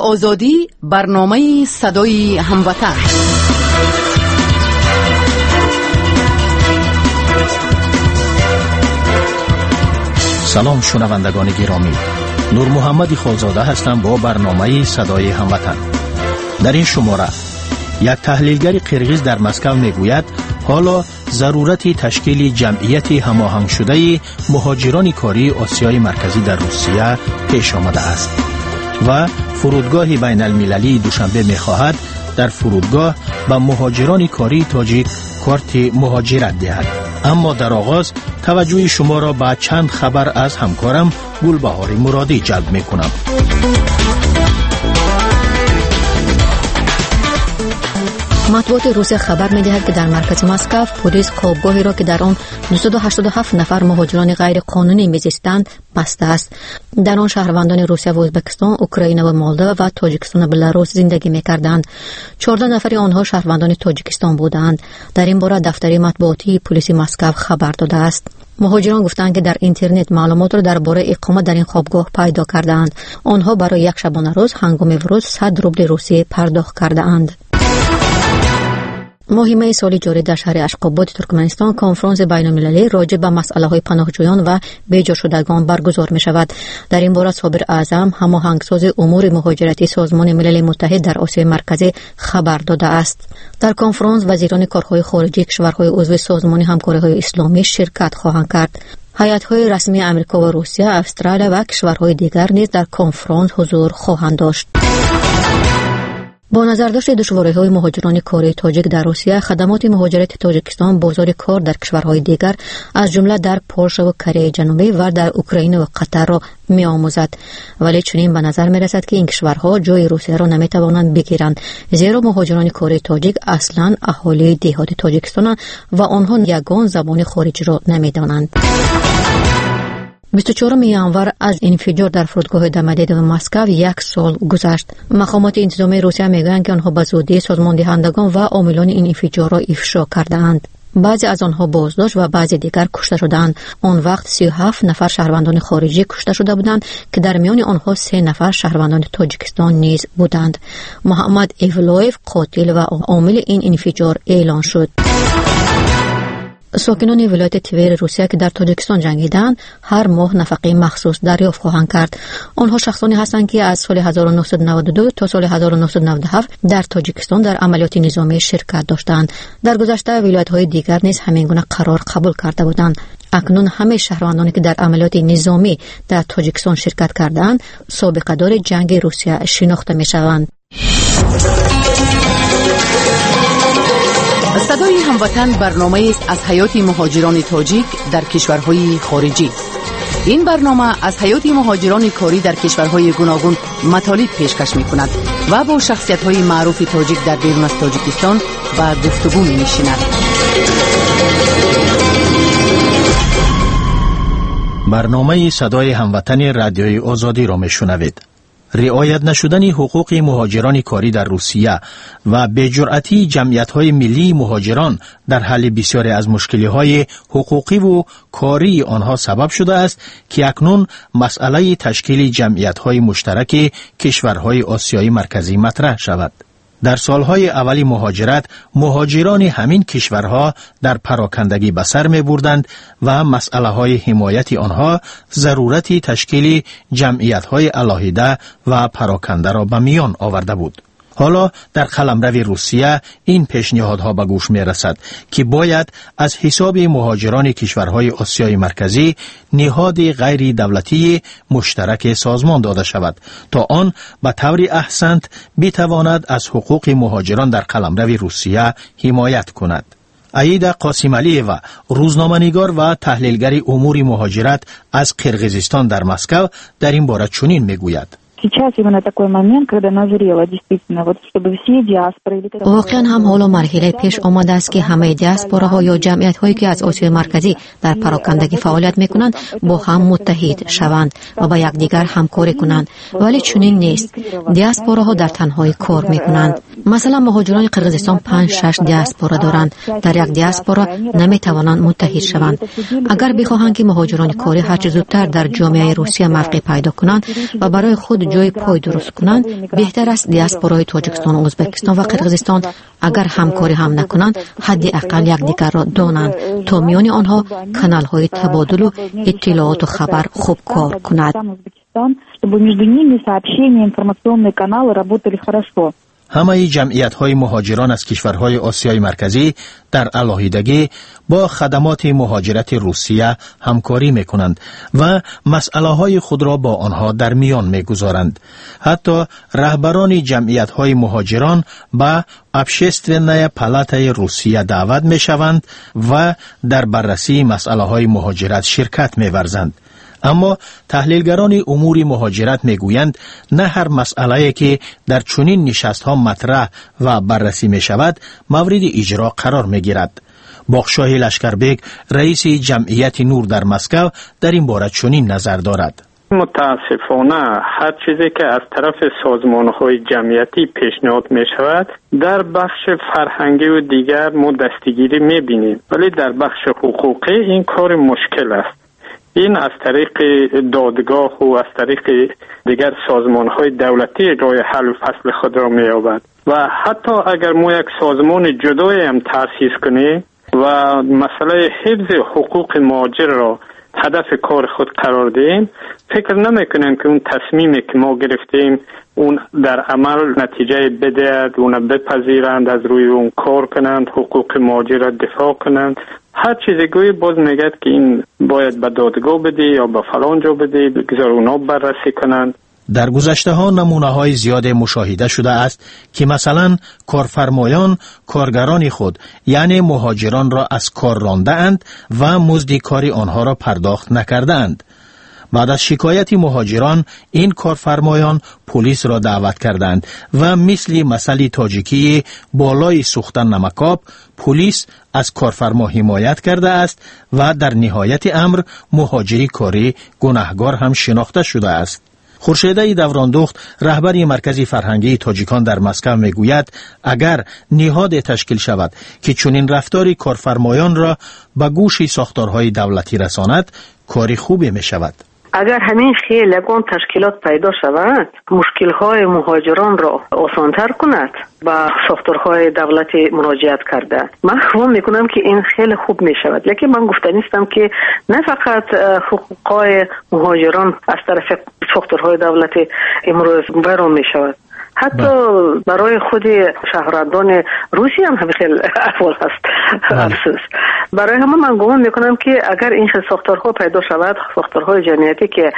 آزادی، برنامه صدای هموطن. سلام شنوندگان گرامی، نور محمد خالزاده هستم با برنامه صدای هموطن. در این شماره یک تحلیلگر قرغیز در مسکو میگوید حالا ضرورت تشکیل جمعیتی هماهنگ شده مهاجران کاری آسیای مرکزی در روسیه پیش آمده است و فرودگاه بین المللی دوشنبه می‌خواهد در فرودگاه به مهاجران کاری تاجیک کارت مهاجرت دهد. اما در آغاز توجه شما را به چند خبر از همکارم گلبهار مرادی جلب می‌کنم. مطبوعات روسیه خبر می‌دهد که در مرکز مسکو پلیس خوابگاهی را که در آن 287 نفر مهاجران غیر قانونی می‌زیستند بسته است. در آن شهروندان روسیه و ازبکستان، اوکراین و مولدو و تاجیکستان و بلاروس زندگی می‌کردند. 14 نفر آنها شهروندان تاجیکستان بودند. در این باره دفتر مطبوعاتی پلیس مسکو خبر داده است. مهاجران گفتند که در اینترنت معلومات را درباره اقامت در این خوابگاه پیدا کردند. آنها برای یک شبانه روز هنگام ورود 100 روبل روسیه پرداخت کردند. مهمه سالی جاری در شهر اشخاباد ترکمنستان کنفرانس بین‌المللی راجع به مسائله‌های پناهجویان و بی‌جا شدگان برگزار می‌شود. در این باره صابر اعظم هماهنگساز امور مهاجرتی سازمان ملل متحد در آسیای مرکزی خبر داده است. در کنفرانس وزیران کارهای خارجی کشورهای عضو سازمان همکاری‌های اسلامی شرکت خواهند کرد. هیئت‌های رسمی آمریکا و روسیه، استرالیا و کشورهای دیگر نیز در کنفرانس حضور خواهند داشت. با نظرداشت دشواری‌های مهاجران کاری تاجیک در روسیه، خدمات مهاجرت تاجیکستان بازار کار در کشورهای دیگر از جمله در پولشا و کره جنوبی و در اوکراین و قطر را می‌آموزد. ولی چنین به نظر می‌رسد که این کشورها جای روسیه را نمی‌توانند بگیرند، زیرا مهاجران کاری تاجیک اصلاً اهالی دهات تاجیکستانند و آنها یگان زبان خارجی را نمی‌دانند. 24 ینور از انفجار در فرودگاه دمدید و مسکو 1 سال گذشت. مقامات انتظامی روسیه میگویند که آنها به زودی سازمان دهندگان و عاملان این انفجار را افشا کردند. بعضی از آنها بازداشت و بعضی دیگر کشته شدند. آن وقت 37 نفر شهروندان خارجی کشته شده بودند که در میان آنها 3 نفر شهروندان تاجیکستان نیز بودند. محمد ایولویف قاتل و عامل این انفجار اعلان شد. ساکنان ولایت تور روسیه که در تاجیکستان جنگیدند هر ماه نفقه مخصوص دریافت خواهند کرد. آنها شخصانی هستند که از سال 1992 تا سال 1997 در تاجیکستان در عملیات نظامی شرکت داشتند. در گذشته ولایت‌های دیگر نیز همین گونه قرار قبول کرده بودند. اکنون همه شهروندانی که در عملیات نظامی در تاجیکستان شرکت کردند سابقه دار جنگ روسیه شناخته می‌شوند. صدای هموطن برنامه است از حیات مهاجران تاجیک در کشورهای خارجی. این برنامه از حیات مهاجران کاری در کشورهای گوناگون مطالب پیشکش می‌کند و با شخصیت‌های معروف تاجیک در بیرون از تاجیکستان و گفتگو می‌نشیند. برنامه صدای هموطن رادیوی آزادی را میشنوید. رعایت نشدن حقوق مهاجران کاری در روسیه و بی‌جرأتی جمعیت‌های ملی مهاجران در حل بسیاری از مشکل‌های حقوقی و کاری آنها سبب شده است که اکنون مسئله تشکیل جمعیت‌های مشترک کشورهای آسیای مرکزی مطرح شود. در سالهای اولی مهاجرت، مهاجران همین کشورها در پراکندگی به سر می بردند و مسئله های حمایت آنها ضرورت تشکیل جمعیت های علاهیده و پراکنده را به میان آورده بود. حالا در قلمرو روسیه این پیشنهادها به گوش می رسد که باید از حساب مهاجران کشورهای آسیای مرکزی نهاد غیر دولتی مشترک سازمان داده شود تا آن به طور احسن بتواند از حقوق مهاجران در قلمرو روسیه حمایت کند. عیدا قاسمعلی و روزنامه‌نگار و تحلیلگر امور مهاجرت از قرغیزستان در مسکو در این باره چنین میگوید: واقعا هم حالا مرحله پیش آمده است که همه دیاسپوراها یا جمعیت هایی که از آسیای مرکزی در پراکندگی فعالیت میکنند با هم متحد شوند و با یکدیگر همکاری کنند، ولی چنین نیست. دیاسپوراها در تنهایی کار میکنند. مثلا مهاجران قرقیزستان 5-6 دیاسپورا دارند. در یک دیاسپورا نمیتوانند متحد شوند. اگر بخواهند که مهاجران کاری هر چه زودتر در جامعه روسیه موقع پیدا کنند و برای خود جای پای درست کنند، بهتر است دیاسپورای تاجیکستان، ازبکستان و قرقیزستان اگر همکاری هم نکنند، حداقل یکدیگر را دانند تا میان آنها کانال های تبادل و اطلاعات و خبر خوب کار کند. همه جمعیت‌های مهاجران از کشورهای آسیای مرکزی در علاهیدگی با خدمات مهاجرت روسیه همکاری می‌کنند و مسئله‌های خود را با آنها در میان می‌گذارند. حتی رهبران جمعیت‌های مهاجران به общественная پالاتای روسیه دعوت می‌شوند و در بررسی مسئله‌های مهاجرت شرکت می‌ورزند. اما تحلیلگران امور مهاجرت میگویند نه هر مسئله‌ای که در چنین نشست‌ها مطرح و بررسی می‌شود مورد اجرا قرار می‌گیرد. باغشاه لشکربیگ، رئیس جمعیت نور در مسکو، در این باره چنین نظر دارد. متاسفانه هر چیزی که از طرف سازمان‌های جمعیتی پیشنهاد می‌شود در بخش فرهنگی و دیگر ما دستگیری می‌بینیم، ولی در بخش حقوقی این کار مشکل است. این از طریق دادگاه و از طریق دیگر سازمان‌های دولتی راه حل و فصل خود را می‌یابد و حتی اگر ما یک سازمان جدایی هم تأسیس کنیم و مسئله حفظ حقوق مهاجر را هدف کار خود قرار دهیم، فکر نمی‌کنم که اون تصمیمی که ما گرفتیم اون در عمل نتیجه بدهد، اون بپذیرند، از روی اون کار کنند، حقوق مهاجر را دفاع کنند. هر چیزی گوی باز میگد که این باید به دادگاه بده یا به فلان جا بده، بگذار اونا بررسی کنند. در گذشته ها نمونه های زیاد مشاهده شده است که مثلا کارفرمایان کارگران خود یعنی مهاجران را از کار رانده اند و مزد کاری آنها را پرداخت نکرده اند. بعد از شکایت مهاجران این کارفرمایان پلیس را دعوت کردند و مثل مسئله تاجیکی بالای سوختن نمکاب پلیس از کارفرما حمایت کرده است و در نهایت امر مهاجری کاری گناهکار هم شناخته شده است. خورشیده دوراندخت، رهبر مرکز فرهنگی تاجیکان در مسکو میگوید اگر نهاد تشکیل شود که چنین رفتاری کارفرمایان را به گوش ساختارهای دولتی رساند، کاری خوبی می شود. اگر همین خیلی یگان تشکیلات پیدا شود، مشکل‌های مهاجران را آسان‌تر کند با ساختارهای دولتی مراجعت کرده، من خواهم میکنم که این خیلی خوب می شود. لیکن من گفته نیستم که نه فقط حقوق‌های مهاجران از طرف ساختارهای دولتی امروز برام می شود، حتی برای خود شهروندان روسیه هم خیلی احوال هست. افسوس. برای همه من گمان میکنم که اگر این ساختارها پیدا شود، ساختارهای جمعیتی که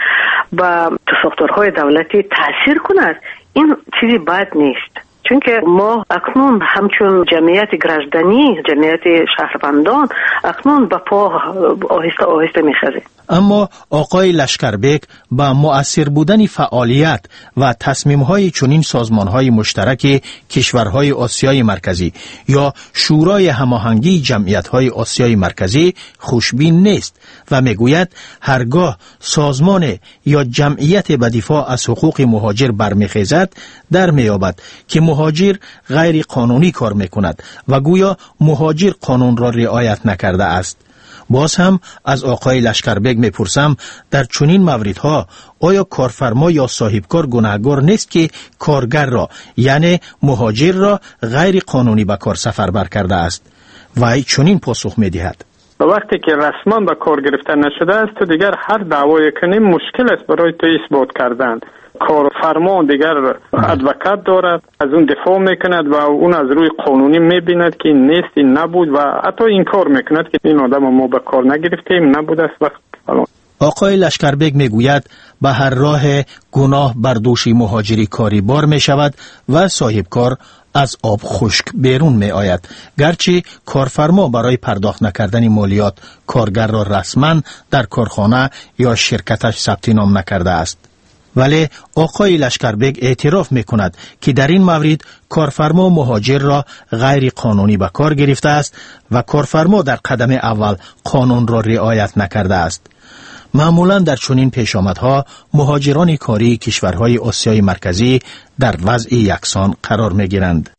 با ساختارهای دولتی تاثیر کند، این چیزی بد نیست. چون که ما اکنون همچون جمعیت گرجدنی، جمعیت شهروندان اکنون با پا آهسته آهسته میخزیم. اما آقای لشکربیگ با مؤثر بودن فعالیت و تصمیم‌های چنین سازمان‌های مشترک کشورهای آسیای مرکزی یا شورای هماهنگی جمعیت‌های آسیای مرکزی خوشبین نیست و میگوید هرگاه سازمان یا جمعیت به دفاع از حقوق مهاجر برمیخیزد در میابد که مهاجر غیر قانونی کار میکند و گویا مهاجر قانون را رعایت نکرده است. باز هم از آقای لشکربیگ میپرسم در چنین موردها آیا کارفرما یا صاحبکار گناهکار نیست که کارگر را یعنی مهاجر را غیر قانونی به کار سفربر کرده است؟ و چنین پاسخ میدهد وقتی که رسما به کار گرفته نشده است تو دیگر هر دعوای کنیم مشکل است برای تو اثبات کردن. کارفرما دیگر ادوکات دارد، از اون دفاع میکند و اون از روی قانونی میبیند که این نیست، این نبود و حتی این کار میکند که این آدم ما به کار نگرفتیم، نبود است وقت فلان. آقای لشکربیگ میگوید به هر راه گناه بر دوش مهاجری کاری بار می شود و صاحب کار از آب خشک بیرون می آید. گرچه کارفرما برای پرداخت نکردن مالیات کارگر را رسما در کارخانه یا شرکتش ثبت نام نکرده است. ولی آقای لشکربیگ اعتراف می کند که در این مورد کارفرما مهاجر را غیر قانونی به کار گرفته است و کارفرما در قدم اول قانون را رعایت نکرده است. معمولاً در چنین پیشامدها مهاجران کاری کشورهای آسیای مرکزی در وضع یکسان قرار می‌گیرند.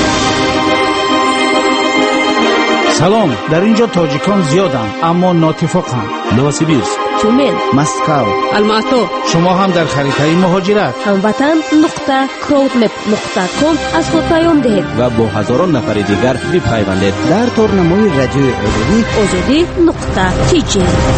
سلام، در اینجا تاجیکان زیادند اما ناتفاقند. نوسیبیرسک، تومن، مسکو، الماتو. شما هم در خریطه مهاجرت هموطن.crowdmap.com از خود پیام دهید و با هزاران نفر دیگر بپیوندید. در تورنمای رادیوی آزادی.tg.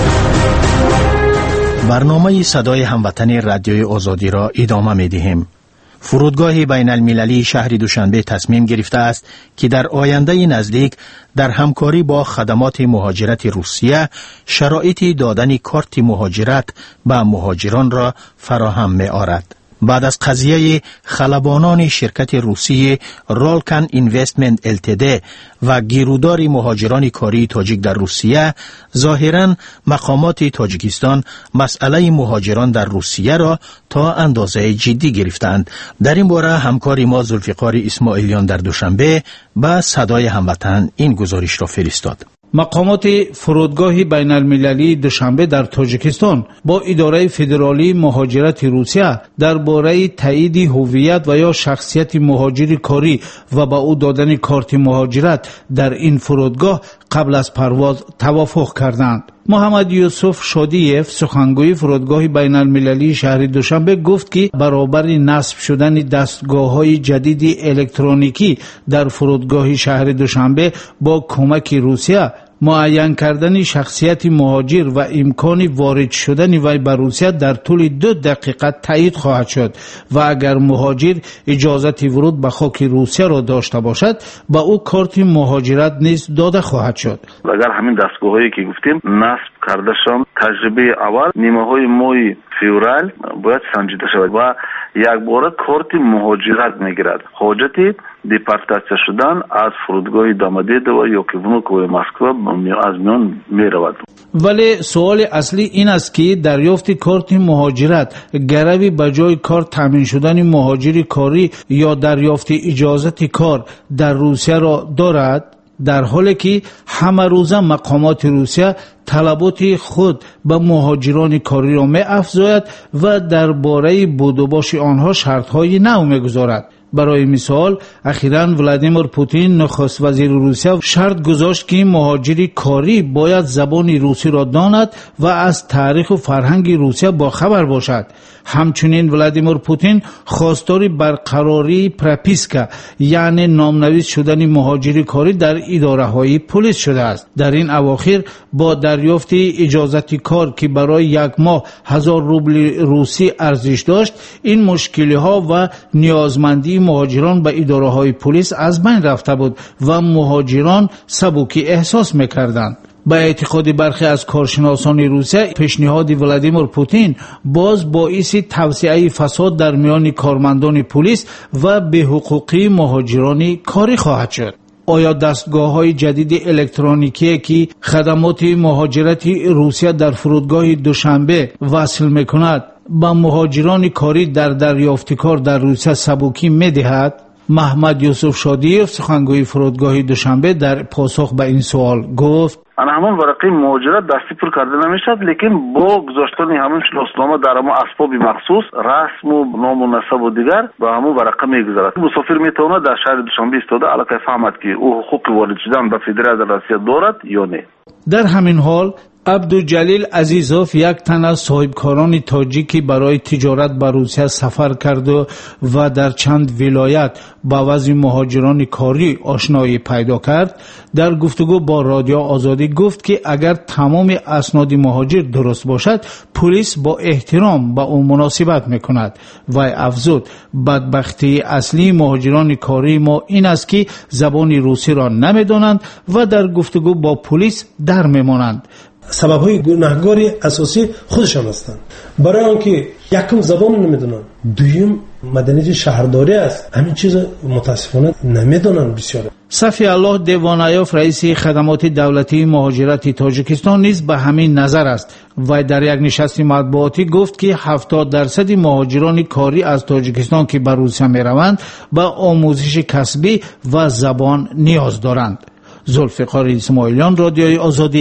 برنامه صدای هموطن رادیوی آزادی را ادامه می‌دهیم. فرودگاه بین المللی شهر دوشنبه تصمیم گرفته است که در آینده نزدیک در همکاری با خدمات مهاجرت روسیه شرایط دادن کارت مهاجرت به مهاجران را فراهم می آورد. بعد از قضیه خلبانان شرکت روسی رالکن اینوستمنت التد و گیرودار مهاجران کاری تاجیک در روسیه، ظاهراً مقامات تاجیکستان مسئله مهاجران در روسیه را تا اندازه جدی گرفتند. در این باره همکار ما ذوالفقار اسماعیلیان در دوشنبه به صدای هموطن این گزارش را فرستاد. مقامات فرودگاه بین المللی دوشنبه در تاجیکستان با اداره فدرالی مهاجرت روسیه درباره تایید هویت و یا شخصیت مهاجر کاری و با او دادن کارت مهاجرت در این فرودگاه قبل از پرواز توافق کردند. محمد یوسف شادیف، سخنگوی فرودگاه بین المللی شهر دوشنبه، گفت که برابر نصب شدن دستگاه‌های جدید الکترونیکی در فرودگاه شهر دوشنبه با کمک روسیه، معین کردن شخصیت مهاجر و امکان وارد شدن وی به روسیه در طول 2 دقیقه تایید خواهد شد و اگر مهاجر اجازت ورود به خاک روسیه را داشته باشد به او کارت مهاجرت نیز داده خواهد شد. اگر همین دستگاه‌هایی که گفتیم نصب کرده شوند، تجربه اول نیمه‌های ماه فوریه باید سنجیده شود و یک بار کارت مهاجرت میگیرد. حاجتی دیپارتاسیا شدن از فرودگاه دامادید و یا که ونوک و مسکو از میان میرود. ولی سوال اصلی این است که دریافت کارت مهاجرت گروی به جای کار تامین شدن مهاجر کاری یا دریافت اجازت کار در روسیه را دارد، در حالی که همه روزه مقامات روسیه طلبات خود به مهاجران کاری را می افزاید و درباره بود و باش آنها شرط‌های نو می‌گذارد. برای مثال اخیراً ولادیمیر پوتین نخست وزیر روسیه شرط گذاشت که مهاجر کاری باید زبان روسی را داند و از تاریخ و فرهنگ روسیه با خبر باشد. همچنین ولادیمیر پوتین خواستار برقراری پروپیسکا یعنی نامنویس شدن مهاجر کاری در اداره‌های پلیس شده است. در این اواخر با دریافت اجازت کار که برای 1 ماه 1000 روبل روسی ارزش داشت، این مشکل‌ها و نیازمندی مهاجران به اداره‌های پلیس از بین رفته بود و مهاجران سبکی احساس می‌کردند. با اعتقاد برخی از کارشناسان روسیه، پیشنهاد ولادیمیر پوتین باز باعث توسعه فساد در میان کارمندان پلیس و بی‌حقوقی مهاجران کاری خواهد شد. آیا دستگاه‌های جدید الکترونیکی که خدمات مهاجرت روسیه در فرودگاه دوشنبه وصل می‌کند با مهاجران کاری در دریافت کار در روسیه سبکی می‌دهد؟ محمد یوسف شادیف، سخنگوی فرودگاه دوشنبه، در پاسخ به این سوال گفت: همون ورقه مهاجرت دستی پر کرده نمیشد، لیکن با گذاشتن همون شناسنامه در همون اسباب مخصوص، رسم و نام و نسب و دیگر با همون ورقه میگذارد. مسافر میتونه در شهر دوشنبه ایستاده علاقه فهمد که او حقوق وارد شدن به فدراسیون روسیه دارد یا نه. در همین حال عبدالجلیل عزیزوف، یک تن از صاحبکاران تاجیکی برای تجارت به روسیه سفر کرد و در چند ولایت با وضع مهاجران کاری آشنایی پیدا کرد، در گفتگو با رادیو آزادی گفت که اگر تمام اسناد مهاجر درست باشد پلیس با احترام با او مناسبت میکند. و افزود بدبختی اصلی مهاجران کاری ما این است که زبان روسی را نمیدانند و در گفتگو با پلیس در میمانند. سبب‌های گناهکاری اساسی خودشان هستند. برای آنکه یکم زبان نمیدونن، دویم مدنیت شهرداری است، همین چیز متاسفانه نمیدونن بسیار. صفی الله دیوانایوف، رئیس خدمات دولتی مهاجرت تاجیکستان، نیز به همین نظر است و در یک نشست مطبوعاتی گفت که 70% مهاجران کاری از تاجیکستان که به روسیه میروند به آموزش کسبی و زبان نیاز دارند. ذوالفقار اسماعیلیان، رادیوی آزادی،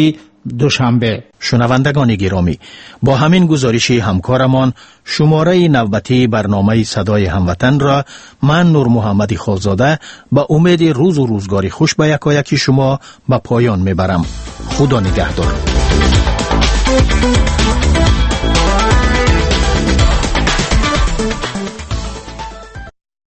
دوشنبه. شنوندگان گرامی، با همین گزارش همکارمان شماره نوبتی برنامه صدای هموطن را من نور محمد خالزاده با امید روز و روزگاری خوش به یکایک شما به پایان میبرم. خدا نگهدار.